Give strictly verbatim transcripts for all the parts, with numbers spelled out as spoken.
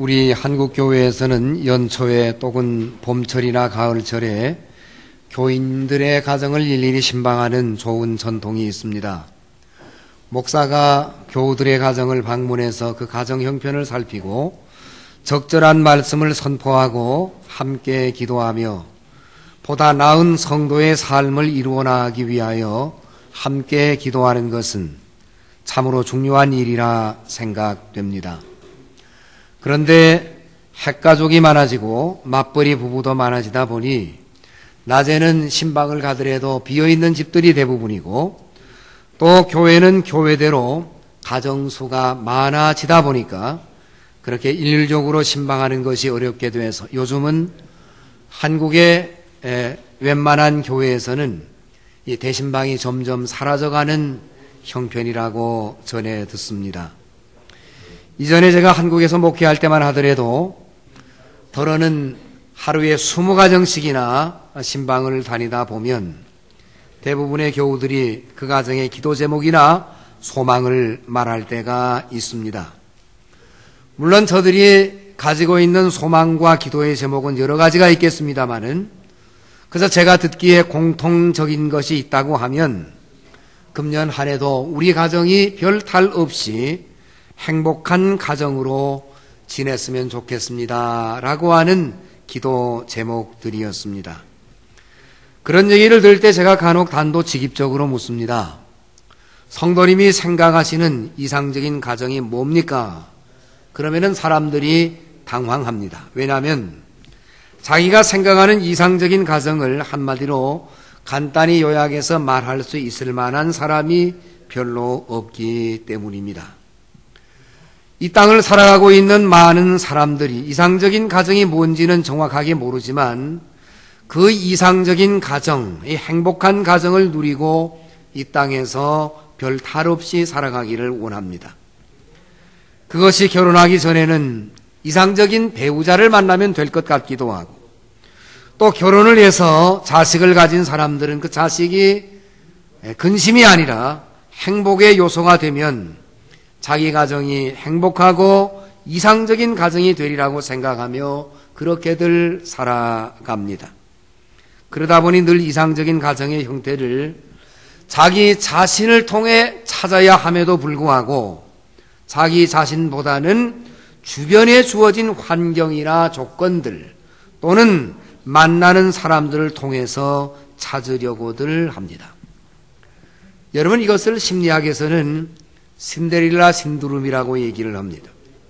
우리 한국교회에서는 연초에 또는 봄철이나 가을철에 교인들의 가정을 일일이 신방하는 좋은 전통이 있습니다. 목사가 교우들의 가정을 방문해서 그 가정 형편을 살피고 적절한 말씀을 선포하고 함께 기도하며 보다 나은 성도의 삶을 이루어 나가기 위하여 함께 기도하는 것은 참으로 중요한 일이라 생각됩니다. 그런데 핵가족이 많아지고 맞벌이 부부도 많아지다 보니 낮에는 신방을 가더라도 비어있는 집들이 대부분이고 또 교회는 교회대로 가정수가 많아지다 보니까 그렇게 일률적으로 신방하는 것이 어렵게 돼서 요즘은 한국의 웬만한 교회에서는 이 대신방이 점점 사라져가는 형편이라고 전해 듣습니다. 이전에 제가 한국에서 목회할 때만 하더라도 더러는 하루에 스무 가정씩이나 신방을 다니다 보면 대부분의 교우들이 그 가정의 기도 제목이나 소망을 말할 때가 있습니다. 물론 저들이 가지고 있는 소망과 기도의 제목은 여러 가지가 있겠습니다만은 그래서 제가 듣기에 공통적인 것이 있다고 하면 금년 한 해도 우리 가정이 별 탈 없이 행복한 가정으로 지냈으면 좋겠습니다 라고 하는 기도 제목들이었습니다. 그런 얘기를 들을 때 제가 간혹 단도직입적으로 묻습니다. 성도님이 생각하시는 이상적인 가정이 뭡니까? 그러면은 사람들이 당황합니다. 왜냐하면 자기가 생각하는 이상적인 가정을 한마디로 간단히 요약해서 말할 수 있을 만한 사람이 별로 없기 때문입니다. 이 땅을 살아가고 있는 많은 사람들이 이상적인 가정이 뭔지는 정확하게 모르지만 그 이상적인 가정, 이 행복한 가정을 누리고 이 땅에서 별 탈 없이 살아가기를 원합니다. 그것이 결혼하기 전에는 이상적인 배우자를 만나면 될 것 같기도 하고 또 결혼을 해서 자식을 가진 사람들은 그 자식이 근심이 아니라 행복의 요소가 되면 자기 가정이 행복하고 이상적인 가정이 되리라고 생각하며 그렇게들 살아갑니다. 그러다 보니 늘 이상적인 가정의 형태를 자기 자신을 통해 찾아야 함에도 불구하고 자기 자신보다는 주변에 주어진 환경이나 조건들 또는 만나는 사람들을 통해서 찾으려고들 합니다. 여러분, 이것을 심리학에서는 신데렐라 신드롬이라고 얘기를 합니다.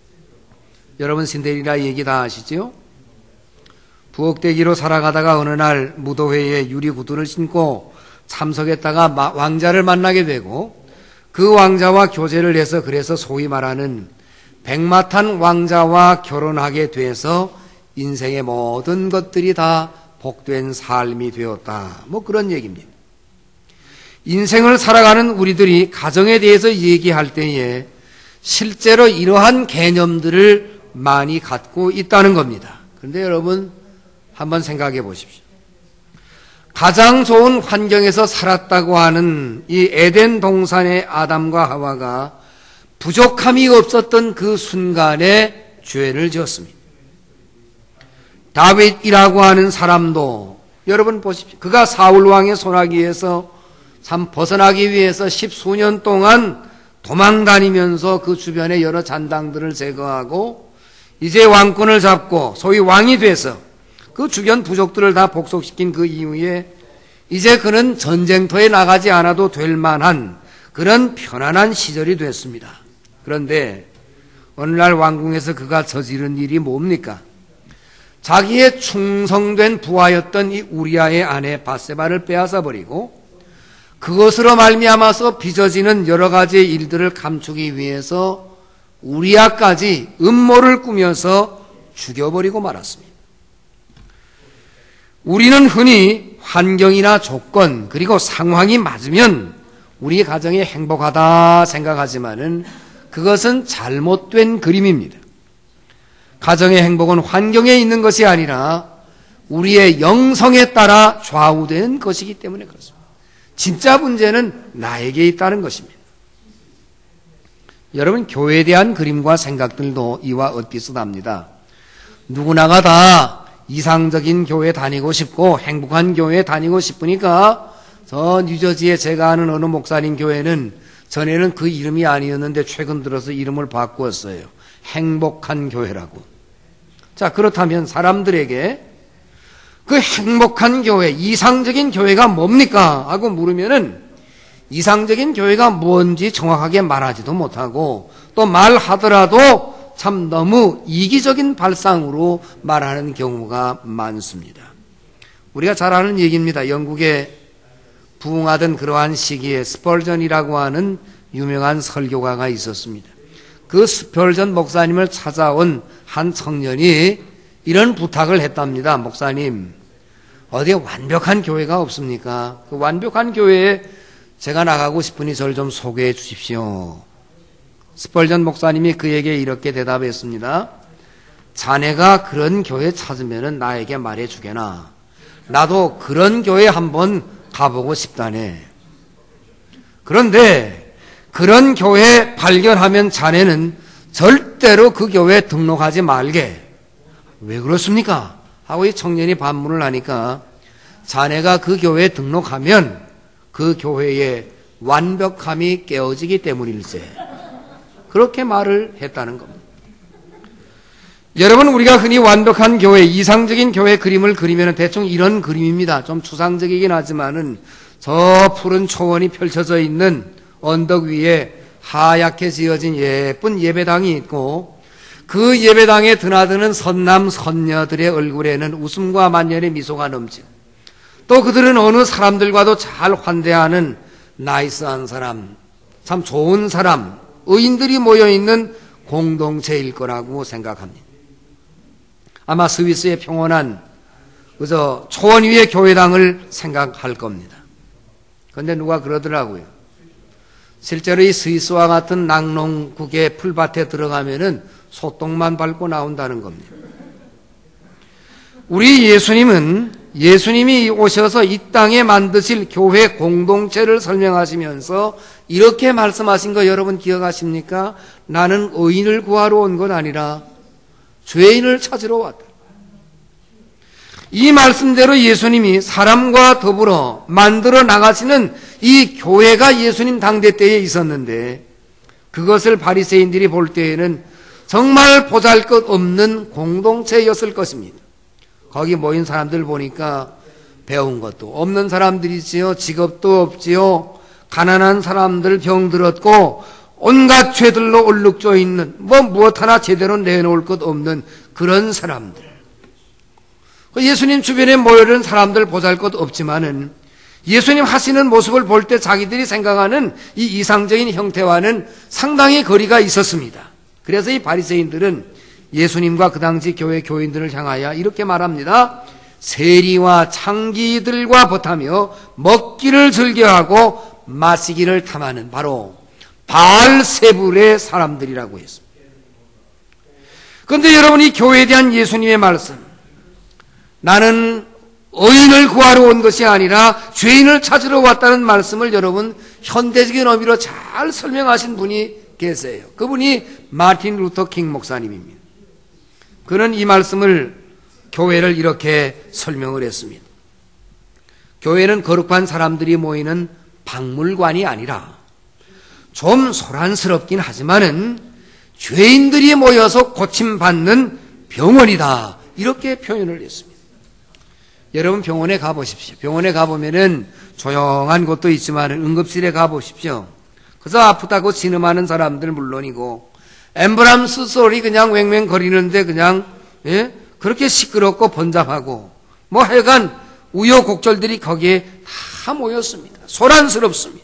여러분 신데렐라 얘기 다 아시죠? 부엌대기로 살아가다가 어느 날 무도회에 유리구두를 신고 참석했다가 왕자를 만나게 되고 그 왕자와 교제를 해서 그래서 소위 말하는 백마탄 왕자와 결혼하게 돼서 인생의 모든 것들이 다 복된 삶이 되었다. 뭐 그런 얘기입니다. 인생을 살아가는 우리들이 가정에 대해서 얘기할 때에 실제로 이러한 개념들을 많이 갖고 있다는 겁니다. 그런데 여러분 한번 생각해 보십시오. 가장 좋은 환경에서 살았다고 하는 이 에덴 동산의 아담과 하와가 부족함이 없었던 그 순간에 죄를 지었습니다. 다윗이라고 하는 사람도 여러분 보십시오. 그가 사울 왕의 손아귀에서 참 벗어나기 위해서 십수년 동안 도망다니면서 그 주변의 여러 잔당들을 제거하고 이제 왕권을 잡고 소위 왕이 돼서 그 주변 부족들을 다 복속시킨 그 이후에 이제 그는 전쟁터에 나가지 않아도 될 만한 그런 편안한 시절이 됐습니다. 그런데 어느 날 왕궁에서 그가 저지른 일이 뭡니까? 자기의 충성된 부하였던 이 우리아의 아내 밧세바를 빼앗아버리고 그것으로 말미암아서 빚어지는 여러 가지 일들을 감추기 위해서 우리아까지 음모를 꾸며서 죽여버리고 말았습니다. 우리는 흔히 환경이나 조건 그리고 상황이 맞으면 우리 가정이 행복하다 생각하지만은 그것은 잘못된 그림입니다. 가정의 행복은 환경에 있는 것이 아니라 우리의 영성에 따라 좌우되는 것이기 때문에 그렇습니다. 진짜 문제는 나에게 있다는 것입니다. 여러분, 교회에 대한 그림과 생각들도 이와 엇비슷합니다. 누구나가 다 이상적인 교회 다니고 싶고 행복한 교회 다니고 싶으니까 저 뉴저지에 제가 아는 어느 목사님 교회는 전에는 그 이름이 아니었는데 최근 들어서 이름을 바꾸었어요. 행복한 교회라고. 자, 그렇다면 사람들에게 그 행복한 교회, 이상적인 교회가 뭡니까? 하고 물으면은 이상적인 교회가 뭔지 정확하게 말하지도 못하고 또 말하더라도 참 너무 이기적인 발상으로 말하는 경우가 많습니다. 우리가 잘 아는 얘기입니다. 영국에 부흥하던 그러한 시기에 스펄전이라고 하는 유명한 설교가가 있었습니다. 그 스펄전 목사님을 찾아온 한 청년이 이런 부탁을 했답니다. 목사님, 어디에 완벽한 교회가 없습니까? 그 완벽한 교회에 제가 나가고 싶으니 저를 좀 소개해 주십시오. 스펄전 목사님이 그에게 이렇게 대답했습니다. 자네가 그런 교회 찾으면 나에게 말해 주게나. 나도 그런 교회 한번 가보고 싶다네. 그런데 그런 교회 발견하면 자네는 절대로 그 교회에 등록하지 말게. 왜 그렇습니까? 하고 이 청년이 반문을 하니까 자네가 그 교회에 등록하면 그 교회의 완벽함이 깨어지기 때문일세. 그렇게 말을 했다는 겁니다. 여러분, 우리가 흔히 완벽한 교회, 이상적인 교회 그림을 그리면 대충 이런 그림입니다. 좀 추상적이긴 하지만은 저 푸른 초원이 펼쳐져 있는 언덕 위에 하얗게 지어진 예쁜 예배당이 있고 그 예배당에 드나드는 선남 선녀들의 얼굴에는 웃음과 만연의 미소가 넘치고 또 그들은 어느 사람들과도 잘 환대하는 나이스한 사람, 참 좋은 사람, 의인들이 모여있는 공동체일 거라고 생각합니다. 아마 스위스의 평온한 그저 초원 위의 교회당을 생각할 겁니다. 그런데 누가 그러더라고요. 실제로 이 스위스와 같은 낙농국의 풀밭에 들어가면은 소똥만 밟고 나온다는 겁니다. 우리 예수님은 예수님이 오셔서 이 땅에 만드실 교회 공동체를 설명하시면서 이렇게 말씀하신 거 여러분 기억하십니까? 나는 의인을 구하러 온 건 아니라 죄인을 찾으러 왔다. 이 말씀대로 예수님이 사람과 더불어 만들어 나가시는 이 교회가 예수님 당대 때에 있었는데 그것을 바리새인들이 볼 때에는 정말 보잘것없는 공동체였을 것입니다. 거기 모인 사람들 보니까 배운 것도 없는 사람들이지요. 직업도 없지요. 가난한 사람들 병들었고 온갖 죄들로 얼룩져 있는 뭐 무엇 하나 제대로 내놓을 것 없는 그런 사람들. 예수님 주변에 모여있는 사람들 보잘것 없지만은 예수님 하시는 모습을 볼 때 자기들이 생각하는 이 이상적인 형태와는 상당히 거리가 있었습니다. 그래서 이 바리새인들은 예수님과 그 당시 교회 교인들을 향하여 이렇게 말합니다. 세리와 창기들과 벗하며 먹기를 즐겨하고 마시기를 탐하는 바로 바알세불의 사람들이라고 했습니다. 그런데 여러분이 교회에 대한 예수님의 말씀, 나는 의인을 구하러 온 것이 아니라 죄인을 찾으러 왔다는 말씀을 여러분 현대적인 의미로 잘 설명하신 분이 계세요. 그분이 마틴 루터 킹 목사님입니다. 그는 이 말씀을 교회를 이렇게 설명을 했습니다. 교회는 거룩한 사람들이 모이는 박물관이 아니라 좀 소란스럽긴 하지만은 죄인들이 모여서 고침받는 병원이다. 이렇게 표현을 했습니다. 여러분 병원에 가보십시오. 병원에 가보면은 조용한 곳도 있지만 응급실에 가보십시오. 그래서 아프다고 신음하는 사람들 물론이고 앰뷸런스 소리 그냥 왱왱 거리는데 그냥 예? 그렇게 시끄럽고 번잡하고 뭐 하여간 우여곡절들이 거기에 다 모였습니다. 소란스럽습니다.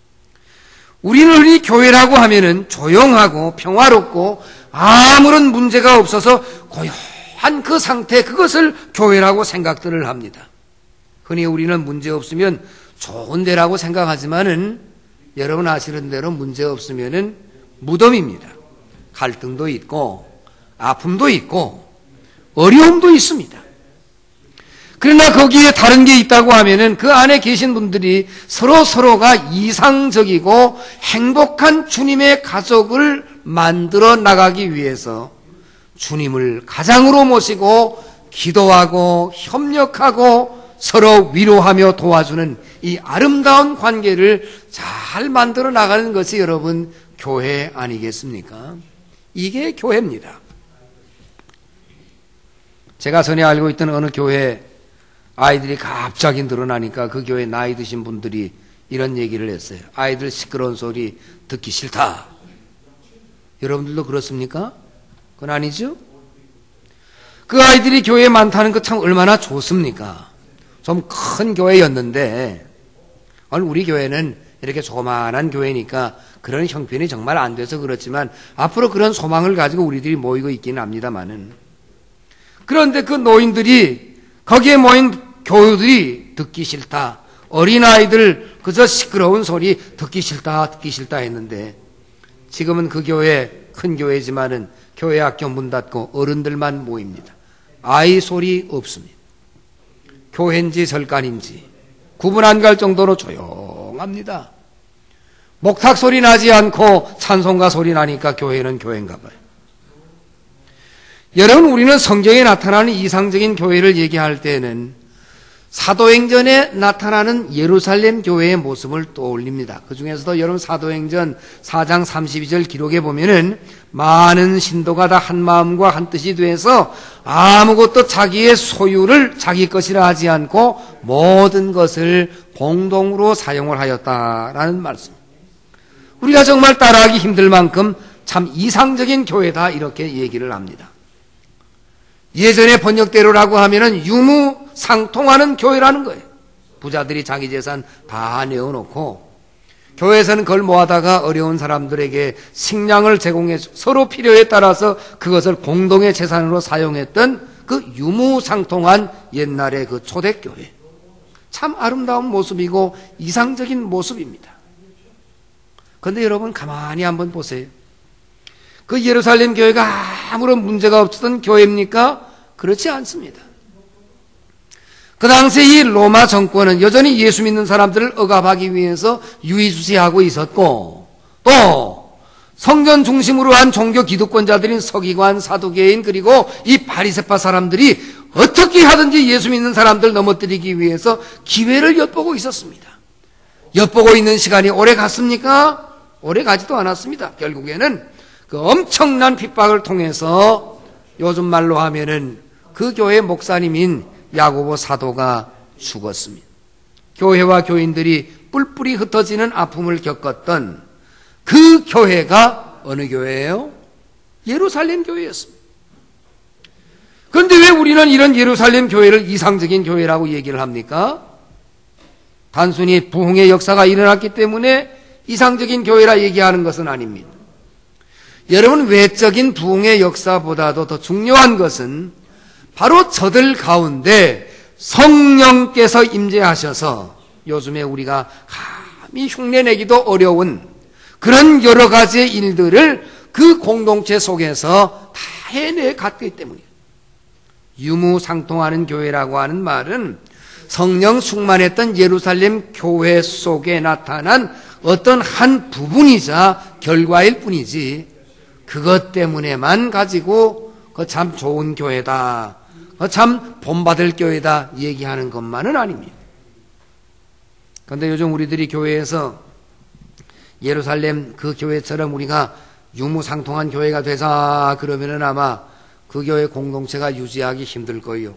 우리는 흔히 교회라고 하면은 조용하고 평화롭고 아무런 문제가 없어서 고요한 그 상태, 그것을 교회라고 생각들을 합니다. 흔히 우리는 문제 없으면 좋은 데라고 생각하지만은 여러분 아시는 대로 문제 없으면은 무덤입니다. 갈등도 있고 아픔도 있고 어려움도 있습니다. 그러나 거기에 다른 게 있다고 하면은 그 안에 계신 분들이 서로 서로가 이상적이고 행복한 주님의 가족을 만들어 나가기 위해서 주님을 가장으로 모시고 기도하고 협력하고 서로 위로하며 도와주는 이 아름다운 관계를 잘 만들어 나가는 것이 여러분 교회 아니겠습니까? 이게 교회입니다. 제가 전에 알고 있던 어느 교회 아이들이 갑자기 늘어나니까 그 교회 나이 드신 분들이 이런 얘기를 했어요. 아이들 시끄러운 소리 듣기 싫다. 여러분들도 그렇습니까? 그건 아니죠? 그 아이들이 교회에 많다는 것 참 얼마나 좋습니까? 좀 큰 교회였는데 우리 교회는 이렇게 조그마한 교회니까 그런 형편이 정말 안 돼서 그렇지만 앞으로 그런 소망을 가지고 우리들이 모이고 있기는 합니다만은, 그런데 그 노인들이 거기에 모인 교우들이 듣기 싫다, 어린아이들 그저 시끄러운 소리 듣기 싫다 듣기 싫다 했는데 지금은 그 교회 큰 교회지만은 교회 학교 문 닫고 어른들만 모입니다. 아이 소리 없습니다. 교회인지 절간인지 구분 안 갈 정도로 조용합니다. 목탁 소리 나지 않고 찬송가 소리 나니까 교회는 교회인가 봐요. 여러분, 우리는 성경에 나타나는 이상적인 교회를 얘기할 때는 사도행전에 나타나는 예루살렘 교회의 모습을 떠올립니다. 그 중에서도 여러분 사도행전 사 장 삼십이 절 기록에 보면은 많은 신도가 다 한 마음과 한 뜻이 돼서 아무것도 자기의 소유를 자기 것이라 하지 않고 모든 것을 공동으로 사용을 하였다라는 말씀. 우리가 정말 따라하기 힘들 만큼 참 이상적인 교회다 이렇게 얘기를 합니다. 예전의 번역대로라고 하면은 유무상통하는 교회라는 거예요. 부자들이 자기 재산 다 내어놓고 교회에서는 그걸 모아다가 어려운 사람들에게 식량을 제공해 서로 필요에 따라서 그것을 공동의 재산으로 사용했던 그 유무상통한 옛날의 그 초대교회. 참 아름다운 모습이고 이상적인 모습입니다. 그런데 여러분 가만히 한번 보세요. 그 예루살렘 교회가 아무런 문제가 없었던 교회입니까? 그렇지 않습니다. 그 당시에 이 로마 정권은 여전히 예수 믿는 사람들을 억압하기 위해서 유의주시하고 있었고, 또 성전 중심으로 한 종교 기득권자들인 서기관, 사두개인, 그리고 이 바리새파 사람들이 어떻게 하든지 예수 믿는 사람들 넘어뜨리기 위해서 기회를 엿보고 있었습니다. 엿보고 있는 시간이 오래 갔습니까? 오래 가지도 않았습니다. 결국에는 그 엄청난 핍박을 통해서 요즘 말로 하면은 그 교회 목사님인 야고보 사도가 죽었습니다. 교회와 교인들이 뿔뿔이 흩어지는 아픔을 겪었던 그 교회가 어느 교회예요? 예루살렘 교회였습니다. 그런데 왜 우리는 이런 예루살렘 교회를 이상적인 교회라고 얘기를 합니까? 단순히 부흥의 역사가 일어났기 때문에 이상적인 교회라 얘기하는 것은 아닙니다. 여러분, 외적인 부흥의 역사보다도 더 중요한 것은 바로 저들 가운데 성령께서 임재하셔서 요즘에 우리가 감히 흉내내기도 어려운 그런 여러 가지의 일들을 그 공동체 속에서 다 해내 갔기 때문이에요. 유무상통하는 교회라고 하는 말은 성령 충만했던 예루살렘 교회 속에 나타난 어떤 한 부분이자 결과일 뿐이지 그것 때문에만 가지고 그 참 좋은 교회다, 그 참 본받을 교회다 얘기하는 것만은 아닙니다. 그런데 요즘 우리들이 교회에서 예루살렘 그 교회처럼 우리가 유무상통한 교회가 되자 그러면은 아마 그 교회 공동체가 유지하기 힘들 거예요.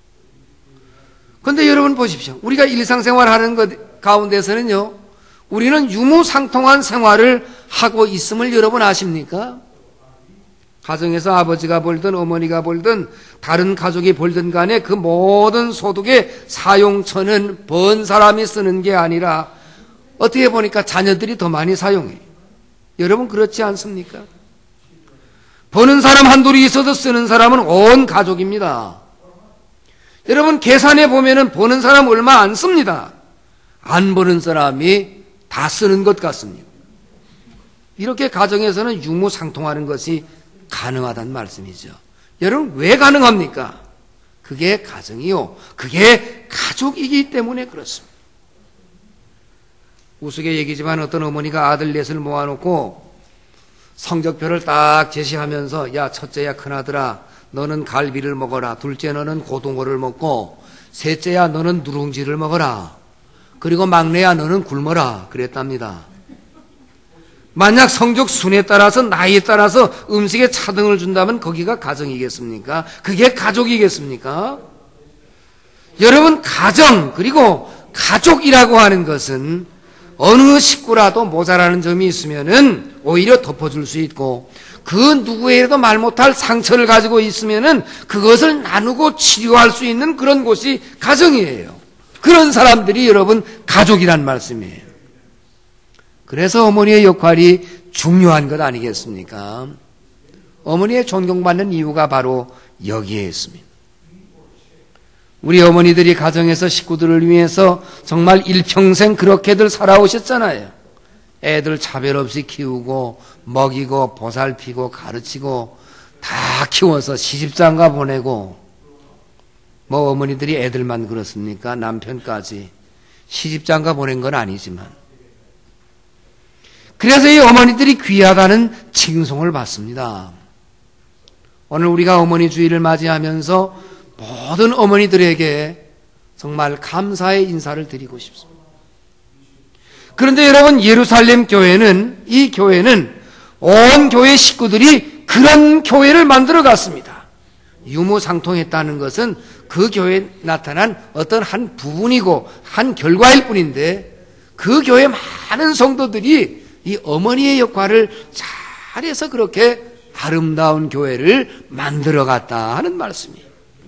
그런데 여러분 보십시오. 우리가 일상생활하는 것 가운데서는요, 우리는 유무상통한 생활을 하고 있음을 여러분 아십니까? 가정에서 아버지가 벌든 어머니가 벌든 다른 가족이 벌든 간에 그 모든 소득의 사용처는 번 사람이 쓰는 게 아니라 어떻게 보니까 자녀들이 더 많이 사용해요. 여러분 그렇지 않습니까? 버는 사람 한둘이 있어도 쓰는 사람은 온 가족입니다. 여러분 계산해 보면은 버는 사람 얼마 안 씁니다. 안 버는 사람이 다 쓰는 것 같습니다. 이렇게 가정에서는 유무상통하는 것이 가능하다는 말씀이죠. 여러분 왜 가능합니까? 그게 가정이요. 그게 가족이기 때문에 그렇습니다. 우스개 얘기지만 어떤 어머니가 아들 넷을 모아놓고 성적표를 딱 제시하면서 야 첫째야 큰아들아 너는 갈비를 먹어라. 둘째 너는 고등어를 먹고 셋째야 너는 누룽지를 먹어라. 그리고 막내야 너는 굶어라. 그랬답니다. 만약 성적 순에 따라서 나이에 따라서 음식에 차등을 준다면 거기가 가정이겠습니까? 그게 가족이겠습니까? 여러분 가정 그리고 가족이라고 하는 것은 어느 식구라도 모자라는 점이 있으면은 오히려 덮어줄 수 있고 그 누구에게도 말 못할 상처를 가지고 있으면은 그것을 나누고 치료할 수 있는 그런 곳이 가정이에요. 그런 사람들이 여러분 가족이란 말씀이에요. 그래서 어머니의 역할이 중요한 것 아니겠습니까? 어머니의 존경받는 이유가 바로 여기에 있습니다. 우리 어머니들이 가정에서 식구들을 위해서 정말 일평생 그렇게들 살아오셨잖아요. 애들 차별 없이 키우고 먹이고 보살피고 가르치고 다 키워서 시집장가 보내고 뭐 어머니들이 애들만 그렇습니까? 남편까지 시집장가 보낸 건 아니지만 그래서 이 어머니들이 귀하다는 칭송을 받습니다. 오늘 우리가 어머니 주일을 맞이하면서 모든 어머니들에게 정말 감사의 인사를 드리고 싶습니다. 그런데 여러분 예루살렘 교회는 이 교회는 온 교회 식구들이 그런 교회를 만들어 갔습니다. 유무상통했다는 것은 그 교회에 나타난 어떤 한 부분이고 한 결과일 뿐인데 그 교회 많은 성도들이 이 어머니의 역할을 잘해서 그렇게 아름다운 교회를 만들어 갔다 하는 말씀이에요.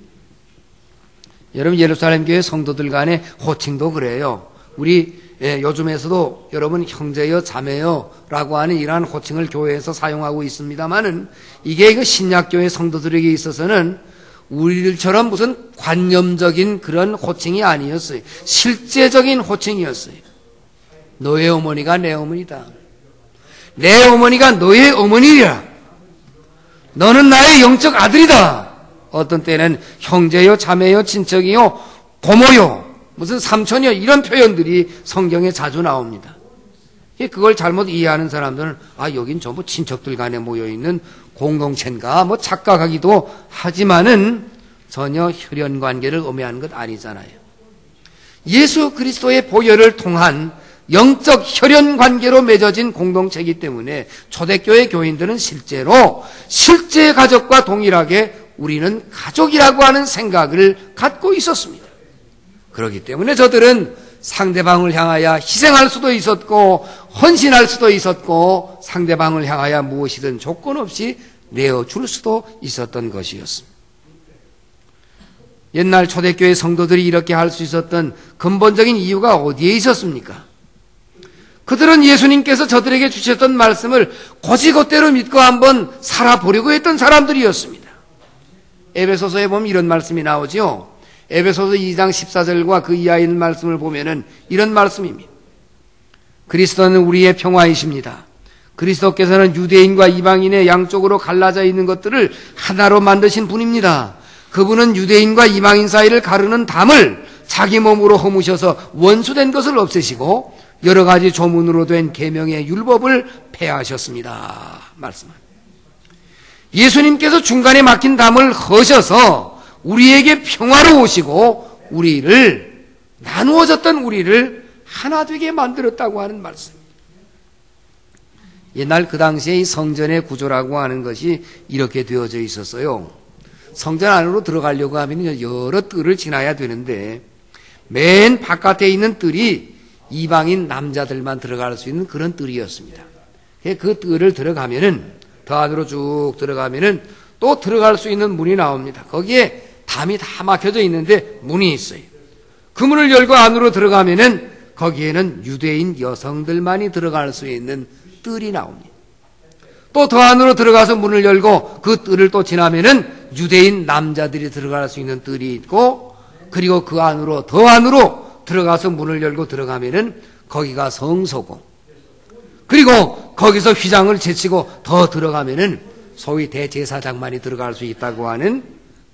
여러분 예루살렘 교회 성도들 간의 호칭도 그래요. 우리 예, 요즘에서도 여러분 형제여 자매여 라고 하는 이러한 호칭을 교회에서 사용하고 있습니다만은 이게 그 신약교회 성도들에게 있어서는 우리들처럼 무슨 관념적인 그런 호칭이 아니었어요. 실제적인 호칭이었어요. 너의 어머니가 내 어머니다. 내 어머니가 너의 어머니라. 너는 나의 영적 아들이다. 어떤 때는 형제요, 자매요, 친척이요, 고모요, 무슨 삼촌이요 이런 표현들이 성경에 자주 나옵니다. 그걸 잘못 이해하는 사람들은 아 여긴 전부 친척들 간에 모여있는 공동체인가 뭐 착각하기도 하지만은 전혀 혈연관계를 의미하는 것 아니잖아요. 예수 그리스도의 보혈을 통한 영적 혈연관계로 맺어진 공동체이기 때문에 초대교회 교인들은 실제로 실제 가족과 동일하게 우리는 가족이라고 하는 생각을 갖고 있었습니다. 그렇기 때문에 저들은 상대방을 향하여 희생할 수도 있었고 헌신할 수도 있었고 상대방을 향하여 무엇이든 조건 없이 내어줄 수도 있었던 것이었습니다. 옛날 초대교회 성도들이 이렇게 할 수 있었던 근본적인 이유가 어디에 있었습니까? 그들은 예수님께서 저들에게 주셨던 말씀을 곧이곧대로 믿고 한번 살아보려고 했던 사람들이었습니다. 에베소서에 보면 이런 말씀이 나오죠. 에베소서 이 장 십사 절과 그 이하에 있는 말씀을 보면은 이런 말씀입니다. 그리스도는 우리의 평화이십니다. 그리스도께서는 유대인과 이방인의 양쪽으로 갈라져 있는 것들을 하나로 만드신 분입니다. 그분은 유대인과 이방인 사이를 가르는 담을 자기 몸으로 허무셔서 원수된 것을 없애시고 여러 가지 조문으로 된 계명의 율법을 폐하셨습니다. 말씀합니다. 예수님께서 중간에 막힌 담을 허셔서 우리에게 평화로 오시고 우리를 나누어졌던 우리를 하나 되게 만들었다고 하는 말씀입니다. 옛날 그 당시에 이 성전의 구조라고 하는 것이 이렇게 되어져 있었어요. 성전 안으로 들어가려고 하면 여러 뜰을 지나야 되는데 맨 바깥에 있는 뜰이 이방인 남자들만 들어갈 수 있는 그런 뜰이었습니다. 그 뜰을 들어가면은 더 안으로 쭉 들어가면은 또 들어갈 수 있는 문이 나옵니다. 거기에 담이 다 막혀져 있는데 문이 있어요. 그 문을 열고 안으로 들어가면은 거기에는 유대인 여성들만이 들어갈 수 있는 뜰이 나옵니다. 또 더 안으로 들어가서 문을 열고 그 뜰을 또 지나면은 유대인 남자들이 들어갈 수 있는 뜰이 있고 그리고 그 안으로 더 안으로 들어가서 문을 열고 들어가면은 거기가 성소고 그리고 거기서 휘장을 제치고 더 들어가면은 소위 대제사장만이 들어갈 수 있다고 하는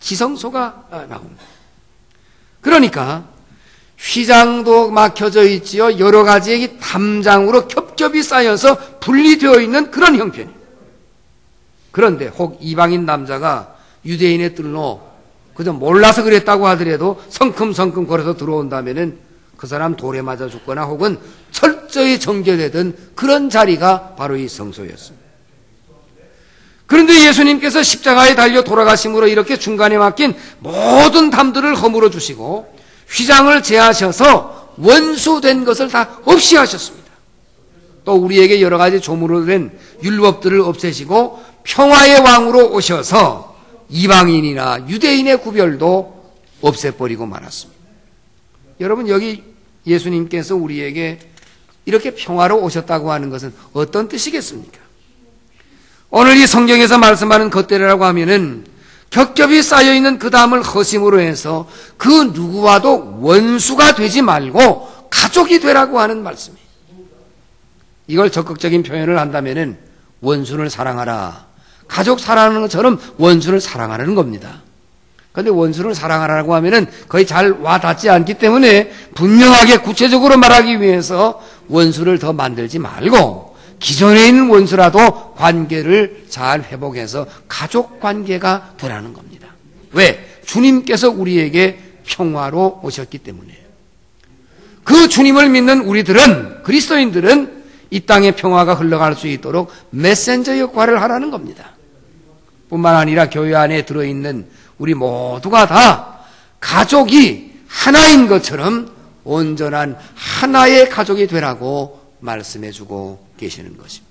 지성소가 나옵니다. 그러니까 휘장도 막혀져 있지요. 여러 가지의 담장으로 겹겹이 쌓여서 분리되어 있는 그런 형편이에요. 그런데 혹 이방인 남자가 유대인의 뜰로 그저 몰라서 그랬다고 하더라도 성큼성큼 걸어서 들어온다면은 그 사람 돌에 맞아 죽거나 혹은 철저히 정결되던 그런 자리가 바로 이 성소였습니다. 그런데 예수님께서 십자가에 달려 돌아가심으로 이렇게 중간에 막힌 모든 담들을 허물어 주시고 휘장을 제하셔서 원수된 것을 다 없이 하셨습니다. 또 우리에게 여러 가지 조물로 된 율법들을 없애시고 평화의 왕으로 오셔서 이방인이나 유대인의 구별도 없애버리고 말았습니다. 여러분, 여기 예수님께서 우리에게 이렇게 평화로 오셨다고 하는 것은 어떤 뜻이겠습니까? 오늘 이 성경에서 말씀하는 것들이라고 하면은 겹겹이 쌓여있는 그 담을 허심으로 해서 그 누구와도 원수가 되지 말고 가족이 되라고 하는 말씀이에요. 이걸 적극적인 표현을 한다면은 원수를 사랑하라. 가족 사랑하는 것처럼 원수를 사랑하라는 겁니다. 그런데 원수를 사랑하라고 하면은 거의 잘 와닿지 않기 때문에 분명하게 구체적으로 말하기 위해서 원수를 더 만들지 말고 기존에 있는 원수라도 관계를 잘 회복해서 가족 관계가 되라는 겁니다. 왜? 주님께서 우리에게 평화로 오셨기 때문에. 그 주님을 믿는 우리들은, 그리스도인들은 이 땅의 평화가 흘러갈 수 있도록 메신저 역할을 하라는 겁니다. 뿐만 아니라 교회 안에 들어있는 우리 모두가 다 가족이 하나인 것처럼 온전한 하나의 가족이 되라고 말씀해주고 계시는 것입니다.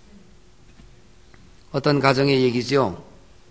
어떤 가정의 얘기죠.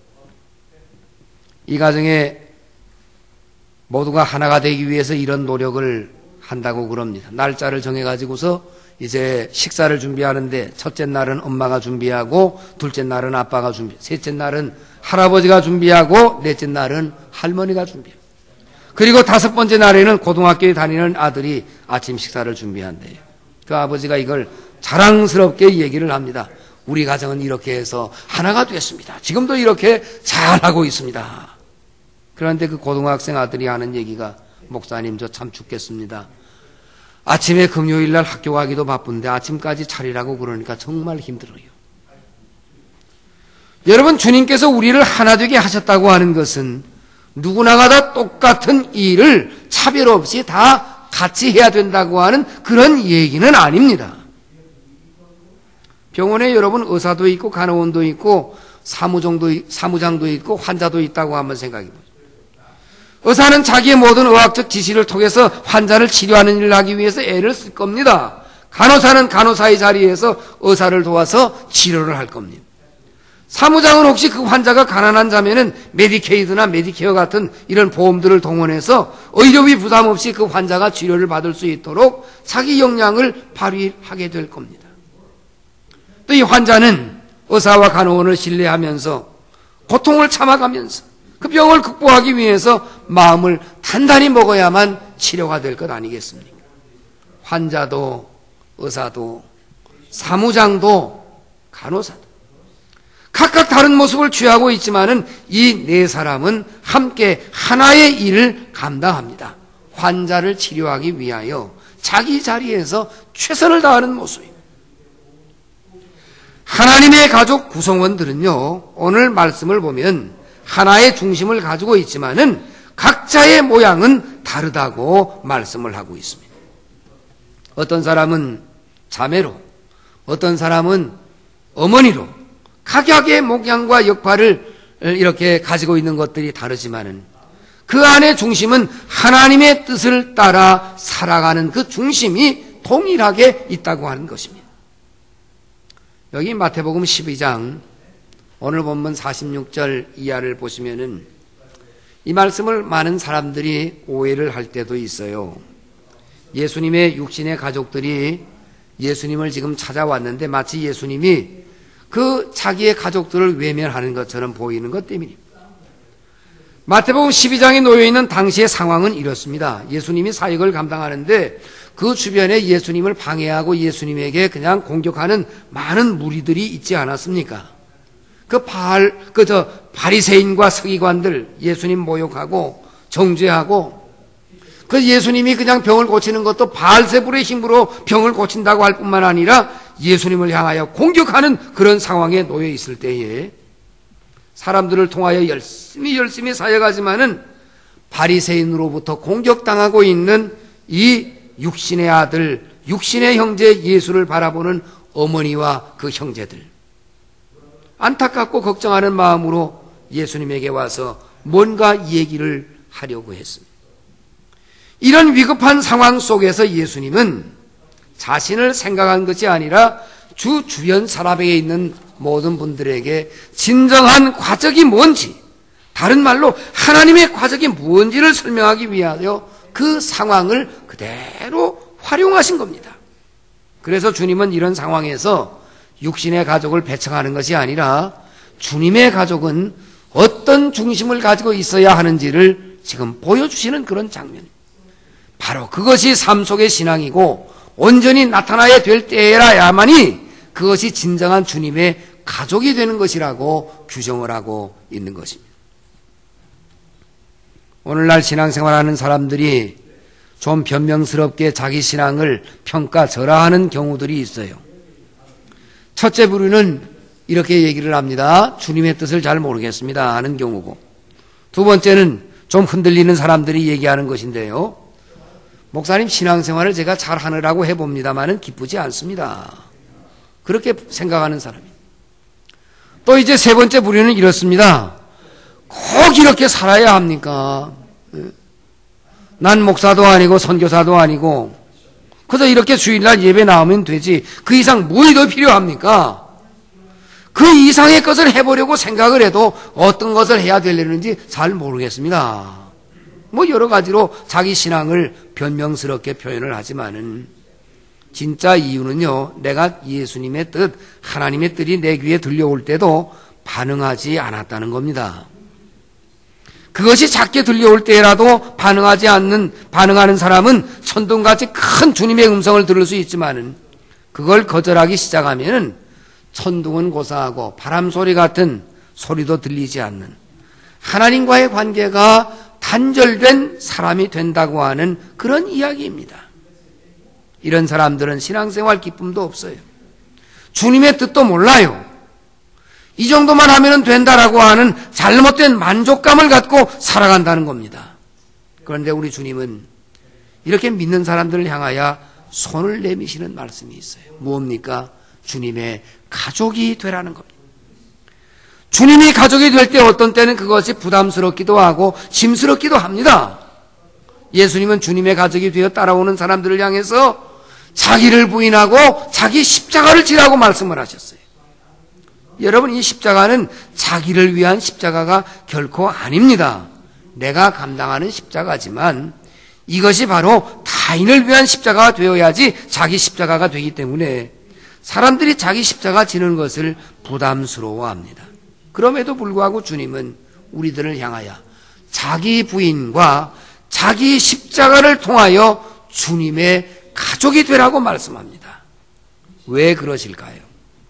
이 가정에 모두가 하나가 되기 위해서 이런 노력을 한다고 그럽니다. 날짜를 정해가지고서 이제 식사를 준비하는데 첫째 날은 엄마가 준비하고 둘째 날은 아빠가 준비, 셋째 날은 할아버지가 준비하고 넷째 날은 할머니가 준비하고 그리고 다섯 번째 날에는 고등학교에 다니는 아들이 아침 식사를 준비한대요. 그 아버지가 이걸 자랑스럽게 얘기를 합니다. 우리 가정은 이렇게 해서 하나가 됐습니다. 지금도 이렇게 잘하고 있습니다. 그런데 그 고등학생 아들이 하는 얘기가 목사님 저 참 죽겠습니다. 아침에 금요일 날 학교 가기도 바쁜데 아침까지 차리라고 그러니까 정말 힘들어요. 여러분, 주님께서 우리를 하나 되게 하셨다고 하는 것은 누구나가 다 똑같은 일을 차별 없이 다 같이 해야 된다고 하는 그런 얘기는 아닙니다. 병원에 여러분 의사도 있고 간호원도 있고 사무장도, 사무장도 있고 환자도 있다고 한번 생각해 보세요. 의사는 자기의 모든 의학적 지식을 통해서 환자를 치료하는 일을 하기 위해서 애를 쓸 겁니다. 간호사는 간호사의 자리에서 의사를 도와서 치료를 할 겁니다. 사무장은 혹시 그 환자가 가난한 자면은 메디케이드나 메디케어 같은 이런 보험들을 동원해서 의료비 부담 없이 그 환자가 치료를 받을 수 있도록 자기 역량을 발휘하게 될 겁니다. 또 이 환자는 의사와 간호원을 신뢰하면서 고통을 참아가면서 그 병을 극복하기 위해서 마음을 단단히 먹어야만 치료가 될 것 아니겠습니까? 환자도 의사도 사무장도 간호사도 각각 다른 모습을 취하고 있지만은 이 네 사람은 함께 하나의 일을 감당합니다. 환자를 치료하기 위하여 자기 자리에서 최선을 다하는 모습입니다. 하나님의 가족 구성원들은요, 오늘 말씀을 보면 하나의 중심을 가지고 있지만은 각자의 모양은 다르다고 말씀을 하고 있습니다. 어떤 사람은 자매로, 어떤 사람은 어머니로 각각의 목양과 역할을 이렇게 가지고 있는 것들이 다르지만은 그 안의 중심은 하나님의 뜻을 따라 살아가는 그 중심이 동일하게 있다고 하는 것입니다. 여기 마태복음 십이 장 오늘 본문 사십육 절 이하를 보시면은 이 말씀을 많은 사람들이 오해를 할 때도 있어요. 예수님의 육신의 가족들이 예수님을 지금 찾아왔는데 마치 예수님이 그 자기의 가족들을 외면하는 것처럼 보이는 것 때문입니다. 마태복음 십이 장에 놓여있는 당시의 상황은 이렇습니다. 예수님이 사역을 감당하는데 그 주변에 예수님을 방해하고 예수님에게 그냥 공격하는 많은 무리들이 있지 않았습니까? 그 바알, 그 저 바리새인과 서기관들 예수님 모욕하고 정죄하고, 그 예수님이 그냥 병을 고치는 것도 바알세불의 힘으로 병을 고친다고 할 뿐만 아니라 예수님을 향하여 공격하는 그런 상황에 놓여 있을 때에 사람들을 통하여 열심히 열심히 사역하지만은 바리새인으로부터 공격당하고 있는 이 육신의 아들, 육신의 형제 예수를 바라보는 어머니와 그 형제들, 안타깝고 걱정하는 마음으로 예수님에게 와서 뭔가 얘기를 하려고 했습니다. 이런 위급한 상황 속에서 예수님은 자신을 생각한 것이 아니라 주 주변 사람에게 있는 모든 분들에게 진정한 과적이 뭔지, 다른 말로 하나님의 과적이 뭔지를 설명하기 위하여 그 상황을 그대로 활용하신 겁니다. 그래서 주님은 이런 상황에서 육신의 가족을 배척하는 것이 아니라 주님의 가족은 어떤 중심을 가지고 있어야 하는지를 지금 보여주시는 그런 장면입니다. 바로 그것이 삶 속의 신앙이고 온전히 나타나야 될 때라야만이 그것이 진정한 주님의 가족이 되는 것이라고 규정을 하고 있는 것입니다. 오늘날 신앙생활하는 사람들이 좀 변명스럽게 자기 신앙을 평가절하하는 경우들이 있어요. 첫째 부류는 이렇게 얘기를 합니다. 주님의 뜻을 잘 모르겠습니다 하는 경우고, 두 번째는 좀 흔들리는 사람들이 얘기하는 것인데요. 목사님, 신앙생활을 제가 잘 하느라고 해봅니다마는 기쁘지 않습니다. 그렇게 생각하는 사람이. 또 이제 세 번째 부류는 이렇습니다. 꼭 이렇게 살아야 합니까? 난 목사도 아니고 선교사도 아니고 그저 이렇게 주일날 예배 나오면 되지, 그 이상 뭘 더 필요합니까? 그 이상의 것을 해보려고 생각을 해도 어떤 것을 해야 되려는지 잘 모르겠습니다. 뭐 여러 가지로 자기 신앙을 변명스럽게 표현을 하지만은 진짜 이유는요, 내가 예수님의 뜻, 하나님의 뜻이 내 귀에 들려올 때도 반응하지 않았다는 겁니다. 그것이 작게 들려올 때라도 반응하지 않는, 반응하는 사람은 천둥같이 큰 주님의 음성을 들을 수 있지만은 그걸 거절하기 시작하면은 천둥은 고사하고 바람소리 같은 소리도 들리지 않는, 하나님과의 관계가 단절된 사람이 된다고 하는 그런 이야기입니다. 이런 사람들은 신앙생활 기쁨도 없어요. 주님의 뜻도 몰라요. 이 정도만 하면 된다라고 하는 잘못된 만족감을 갖고 살아간다는 겁니다. 그런데 우리 주님은 이렇게 믿는 사람들을 향하여 손을 내미시는 말씀이 있어요. 뭡니까? 주님의 가족이 되라는 겁니다. 주님이 가족이 될 때 어떤 때는 그것이 부담스럽기도 하고 짐스럽기도 합니다. 예수님은 주님의 가족이 되어 따라오는 사람들을 향해서 자기를 부인하고 자기 십자가를 지라고 말씀을 하셨어요. 여러분, 이 십자가는 자기를 위한 십자가가 결코 아닙니다. 내가 감당하는 십자가지만 이것이 바로 타인을 위한 십자가가 되어야지 자기 십자가가 되기 때문에 사람들이 자기 십자가 지는 것을 부담스러워합니다. 그럼에도 불구하고 주님은 우리들을 향하여 자기 부인과 자기 십자가를 통하여 주님의 가족이 되라고 말씀합니다. 왜 그러실까요?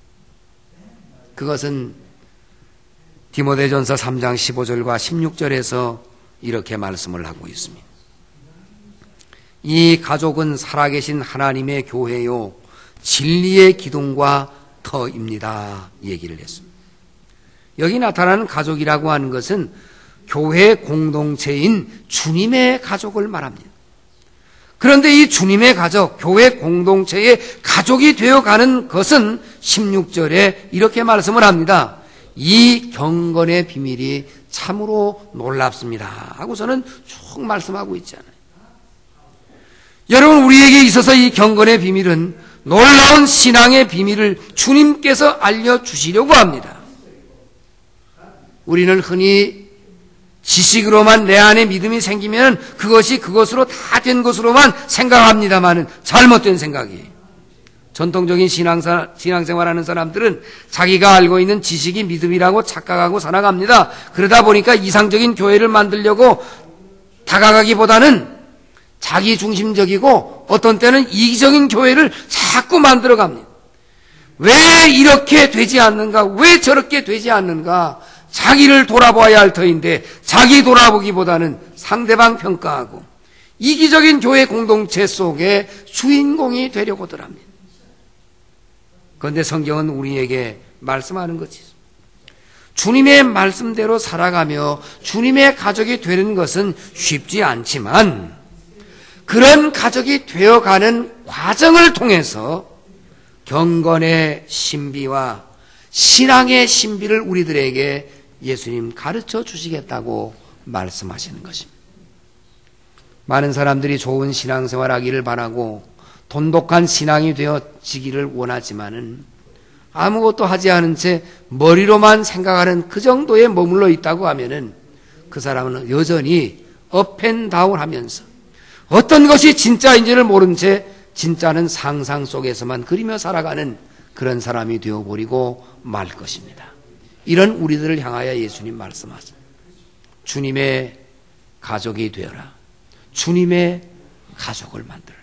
그것은 디모데전서 삼 장 십오 절과 십육 절에서 이렇게 말씀을 하고 있습니다. 이 가족은 살아계신 하나님의 교회요 진리의 기둥과 터입니다 얘기를 했습니다. 여기 나타나는 가족이라고 하는 것은 교회 공동체인 주님의 가족을 말합니다. 그런데 이 주님의 가족, 교회 공동체의 가족이 되어가는 것은 십육 절에 이렇게 말씀을 합니다. 이 경건의 비밀이 참으로 놀랍습니다 하고서는 쭉 말씀하고 있잖아요. 여러분, 우리에게 있어서 이 경건의 비밀은 놀라운 신앙의 비밀을 주님께서 알려주시려고 합니다. 우리는 흔히 지식으로만 내 안에 믿음이 생기면 그것이 그것으로 다 된 것으로만 생각합니다만은 잘못된 생각이에요. 전통적인 신앙사, 신앙생활하는 사람들은 자기가 알고 있는 지식이 믿음이라고 착각하고 살아갑니다. 그러다 보니까 이상적인 교회를 만들려고 다가가기보다는 자기 중심적이고 어떤 때는 이기적인 교회를 자꾸 만들어 갑니다. 왜 이렇게 되지 않는가? 왜 저렇게 되지 않는가? 자기를 돌아봐야 할 터인데 자기 돌아보기보다는 상대방 평가하고 이기적인 교회 공동체 속에 주인공이 되려고들 합니다. 그런데 성경은 우리에게 말씀하는 거지. 주님의 말씀대로 살아가며 주님의 가족이 되는 것은 쉽지 않지만 그런 가족이 되어가는 과정을 통해서 경건의 신비와 신앙의 신비를 우리들에게 예수님 가르쳐 주시겠다고 말씀하시는 것입니다. 많은 사람들이 좋은 신앙생활 하기를 바라고 돈독한 신앙이 되어지기를 원하지만은 아무것도 하지 않은 채 머리로만 생각하는 그 정도에 머물러 있다고 하면은 그 사람은 여전히 업앤다운 하면서 어떤 것이 진짜인지를 모른 채 진짜는 상상 속에서만 그리며 살아가는 그런 사람이 되어버리고 말 것입니다. 이런 우리들을 향하여 예수님 말씀하십니다. 주님의 가족이 되어라. 주님의 가족을 만들어라.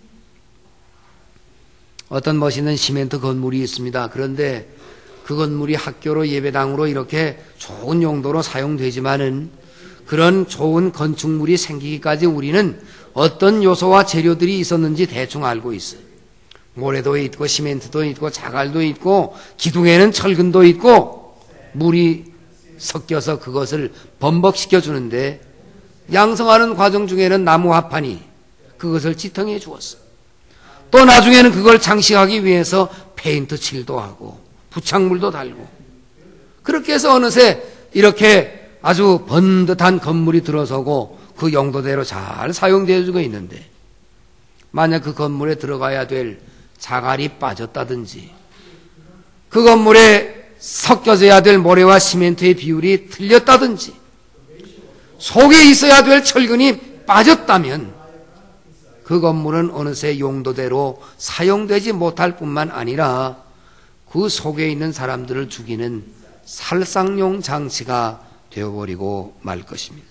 어떤 멋있는 시멘트 건물이 있습니다. 그런데 그 건물이 학교로 예배당으로 이렇게 좋은 용도로 사용되지만은 그런 좋은 건축물이 생기기까지 우리는 어떤 요소와 재료들이 있었는지 대충 알고 있어요. 모래도 있고 시멘트도 있고 자갈도 있고 기둥에는 철근도 있고 물이 섞여서 그것을 범벅시켜 주는데 양성하는 과정 중에는 나무 합판이 그것을 지탱해 주었어. 또 나중에는 그걸 장식하기 위해서 페인트 칠도 하고 부착물도 달고 그렇게 해서 어느새 이렇게 아주 번듯한 건물이 들어서고 그 용도대로 잘 사용되어지고 있는데 만약 그 건물에 들어가야 될 자갈이 빠졌다든지 그 건물에 섞여져야 될 모래와 시멘트의 비율이 틀렸다든지 속에 있어야 될 철근이 빠졌다면 그 건물은 어느새 용도대로 사용되지 못할 뿐만 아니라 그 속에 있는 사람들을 죽이는 살상용 장치가 되어버리고 말 것입니다.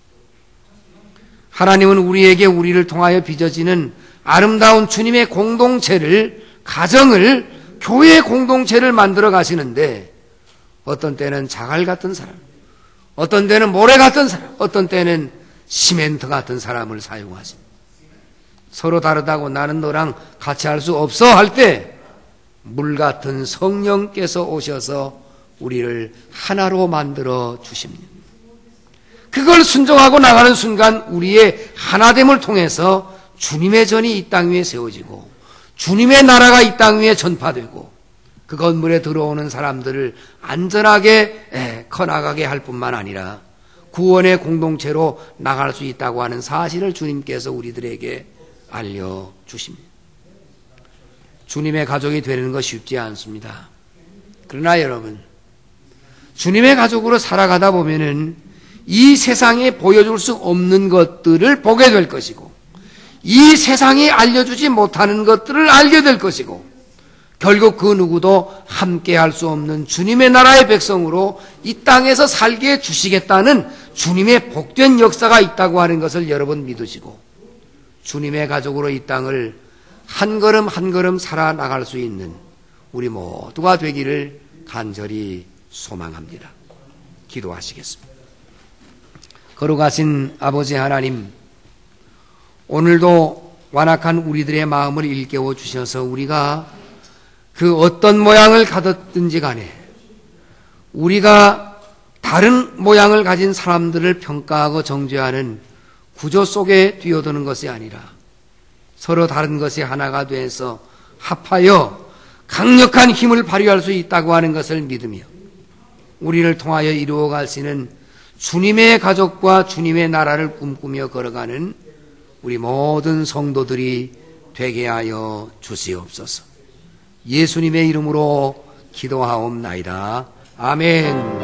하나님은 우리에게 우리를 통하여 빚어지는 아름다운 주님의 공동체를, 가정을, 교회 공동체를 만들어 가시는데 어떤 때는 자갈 같은 사람, 어떤 때는 모래 같은 사람, 어떤 때는 시멘트 같은 사람을 사용하십니다. 서로 다르다고 나는 너랑 같이 할 수 없어 할 때 물 같은 성령께서 오셔서 우리를 하나로 만들어 주십니다. 그걸 순종하고 나가는 순간 우리의 하나됨을 통해서 주님의 전이 이 땅 위에 세워지고 주님의 나라가 이 땅 위에 전파되고 그 건물에 들어오는 사람들을 안전하게 커나가게 할 뿐만 아니라 구원의 공동체로 나갈 수 있다고 하는 사실을 주님께서 우리들에게 알려주십니다. 주님의 가족이 되는 것 쉽지 않습니다. 그러나 여러분, 주님의 가족으로 살아가다 보면은 이 세상에 보여줄 수 없는 것들을 보게 될 것이고 이 세상이 알려주지 못하는 것들을 알게 될 것이고 결국 그 누구도 함께 할 수 없는 주님의 나라의 백성으로 이 땅에서 살게 해주시겠다는 주님의 복된 역사가 있다고 하는 것을 여러분 믿으시고 주님의 가족으로 이 땅을 한 걸음 한 걸음 살아나갈 수 있는 우리 모두가 되기를 간절히 소망합니다. 기도하시겠습니다. 거룩하신 아버지 하나님, 오늘도 완악한 우리들의 마음을 일깨워 주셔서 우리가 그 어떤 모양을 가졌든지 간에 우리가 다른 모양을 가진 사람들을 평가하고 정죄하는 구조 속에 뛰어드는 것이 아니라 서로 다른 것이 하나가 돼서 합하여 강력한 힘을 발휘할 수 있다고 하는 것을 믿으며 우리를 통하여 이루어 가시는 주님의 가족과 주님의 나라를 꿈꾸며 걸어가는 우리 모든 성도들이 되게 하여 주시옵소서. 예수님의 이름으로 기도하옵나이다. 아멘.